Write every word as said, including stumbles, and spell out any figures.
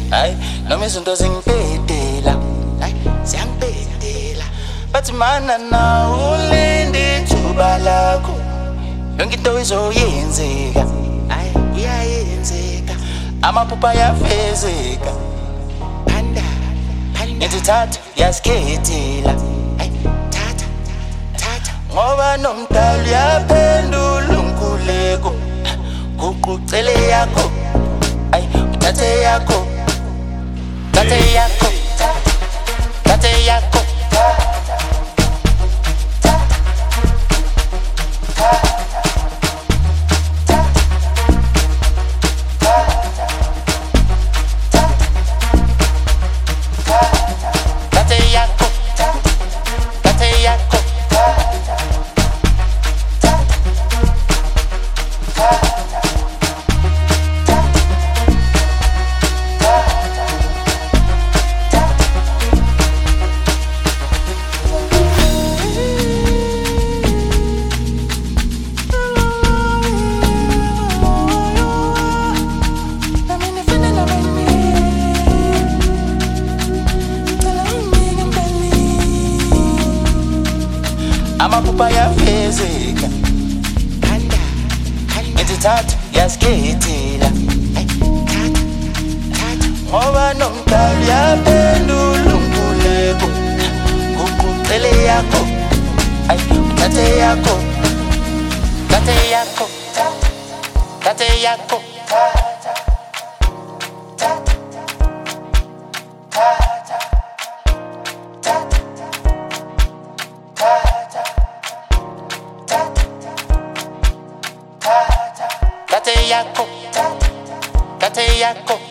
Ay, noma izinto zingipedela, ay, ziyangipedela. Bathi mana na ulinde ithuba lakho, yonke into izoyenzeka, ay, iyayenzeka. Amaphupho ayafezeka, phanda, phanda. Nithi thatha, yasikhethela, ay, thatha, thatha. Ngoba nomdali uyaphendula umkhuleko, kuqucele yakho, ay, uthathe yakho, uthathe yakho, uthathe yakho. Amaphupho ayafezeka, phanda, phanda. Nithi thatha, yasikhethela, ay, thatha, thatha. Ngoba nomdali uyaphendula umkhuleko, kuqucele yakho, ay, uthathe yakho, uthathe yakho, uthathe yakho. Tate yako, tate yako.